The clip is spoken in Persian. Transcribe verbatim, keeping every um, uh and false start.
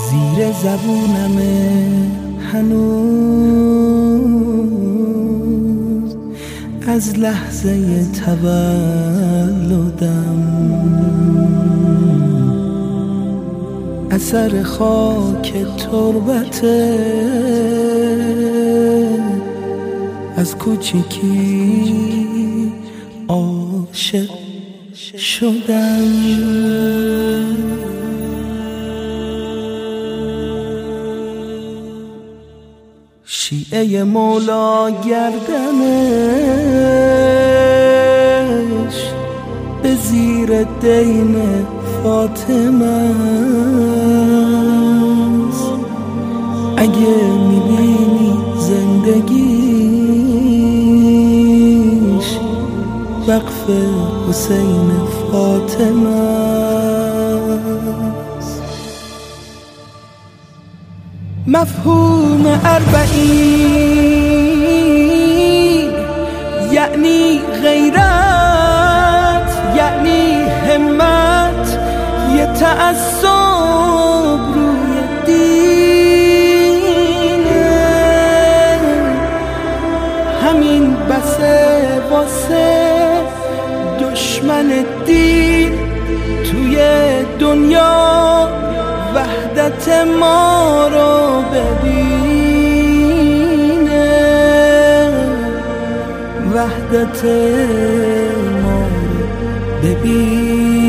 زیر زبونمه هنوز از لحظه تولدم، اثر خاک تربته از کوچیکی عاشق شدم. شیعه مولا گردنش به زیر دین فاطمه است. اگه میبینی زندگیش وقف حسین فاطمه است. مفهوم اربعین یعنی غیرت، یعنی همت، یه تعصب روی دینه. همین بسه واسه دشمن دین توی دنیا وحدت ما رو ببینه، وحدت ما رو ببینه.